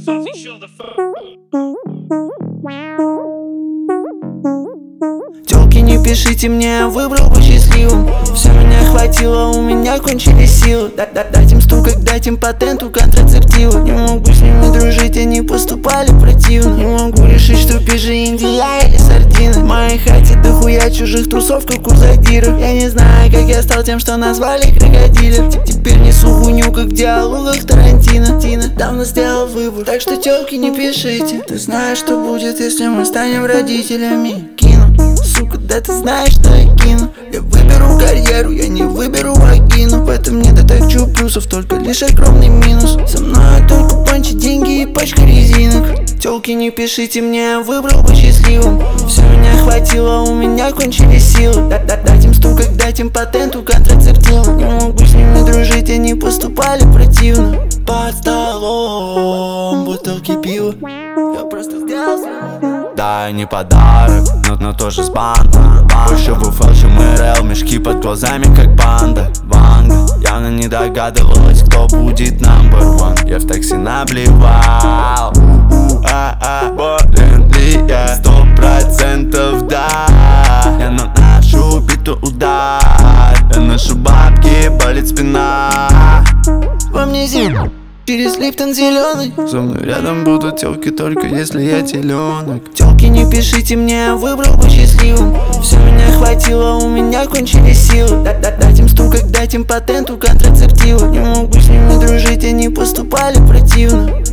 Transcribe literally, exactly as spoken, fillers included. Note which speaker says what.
Speaker 1: Тёлки, не пишите мне, я выбрал бы счастливым. Все меня хватило, у меня кончились силы. Дать им стукать, дать им патенту контрацептиву. Не могу с ними дружить, они поступали противно. Не могу решить, что пижи Индия или сардина. В моей хате дохуя чужих трусов, как у задиров. Я не знаю, как я стал тем, что назвали крокодилем. Теперь несу хуйню, как в диалогах Тарантино. Тина давно сделал выбор, так что тёлки, не пишите. Ты знаешь, что будет, если мы станем родителями. Кину, сука, да ты знаешь, что я кину. Я выберу карьеру, я не выберу вагину. В этом не доточу плюсов, только лишь огромный минус. Со мной только панчи, деньги и пачка резинок. Тёлки, не пишите мне, я выбрал бы счастливым. Все меня хватило, у меня кончились силы. Дать им стукать, дать им патенту контрацептиву. Не могу с ними дружить, они поступали противно. Под столом бутылки пива. Я просто сделал.
Speaker 2: Да, не подарок, но, но тоже с банка. Больше буфел, чем РЛ, мешки под глазами, как банда. Ванга явно не догадывалась, кто будет number one. Я в такси наблевал. А-а, болен ли я? Сто процентов да. Я наношу биту удар. Я ношу бабки, болит спина.
Speaker 1: Во мне зима, через Липтон зеленый.
Speaker 2: Со мной рядом будут тёлки, только если я теленок.
Speaker 1: Тёлки, не пишите мне, я выбрал бы счастливым. Все меня хватило, у меня кончились силы. Дать им стукать, дать им патенту контрацептиву. Не могу с ними дружить, они поступали противно.